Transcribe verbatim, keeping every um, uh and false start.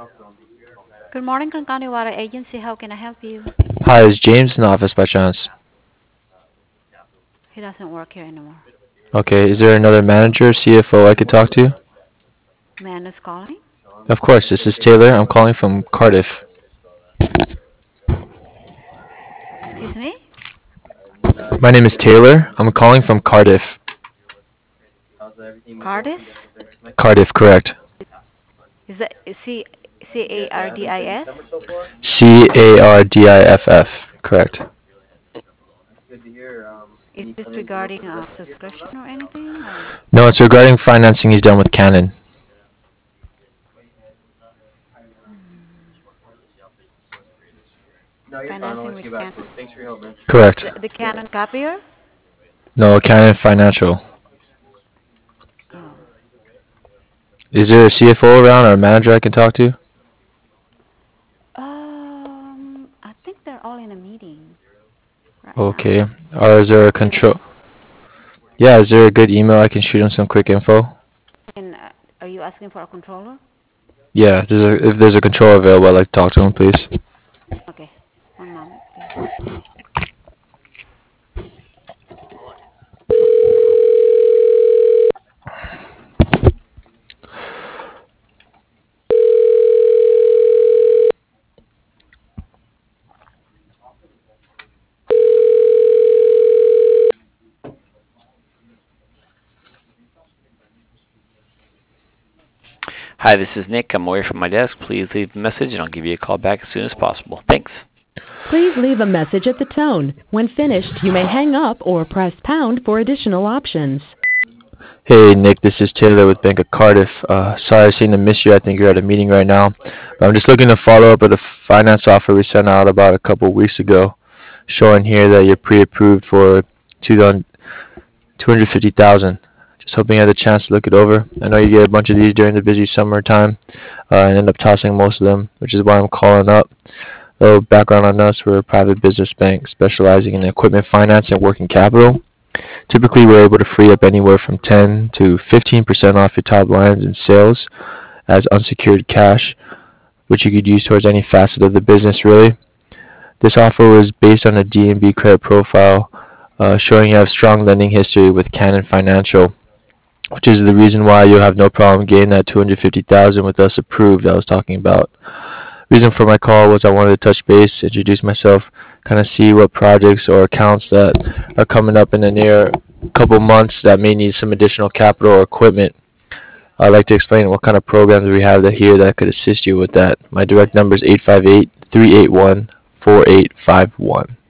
Good morning, Kern County Water Agency. How can I help you? Hi, is James in the office by chance? He doesn't work here anymore. Okay, is there another manager, C F O I could talk to? Man is calling. Of course, this is Taylor. I'm calling from Cardiff. Excuse me? My name is Taylor. I'm calling from Cardiff. Cardis? Cardiff, correct. Is that C C A R D I S? C A R D I F F, correct. Is this regarding a subscription or anything? Or No, it's regarding financing he's done with Canon. financing with Canon? Correct. The, the Canon copier? No, Canon Financial. Oh. Is there a C F O around or a manager I can talk to? Um, I think they're all in a meeting right now. Okay. Or is there a Can I? control? Yeah, is there a good email I can shoot him some quick info? Can, uh, are you asking for a controller? Yeah, there's a, if there's a control available, I'd like to talk to him, please. Okay. One moment, please. Hi, this is Nick. I'm away from my desk. Please leave a message and I'll give you a call back as soon as possible. Thanks. Please leave a message at the tone. When finished, you may hang up or press pound for additional options. Hey Nick, this is Taylor with Bank of Cardiff. Uh, sorry I seem to miss you. I think you're at a meeting right now. But I'm just looking to follow up with a finance offer we sent out about a couple of weeks ago, showing here that you're pre-approved for two hundred fifty thousand. Just hoping you had the chance to look it over. I know you get a bunch of these during the busy summertime uh, and end up tossing most of them, which is why I'm calling up. A little background on us: we're a private business bank specializing in equipment finance and working capital. Typically, we're able to free up anywhere from ten to fifteen percent off your top lines in sales as unsecured cash, which you could use towards any facet of the business, really. This offer was based on a D N B credit profile uh, showing you have strong lending history with Canon Financial, which is the reason why you'll have no problem getting that two hundred fifty thousand dollars with us approved I was talking about. Reason for my call was I wanted to touch base, introduce myself, kind of see what projects or accounts that are coming up in the near couple months that may need some additional capital or equipment. I'd like to explain what kind of programs we have that here that could assist you with that. My direct number is eight five eight, three eight one, four eight five one.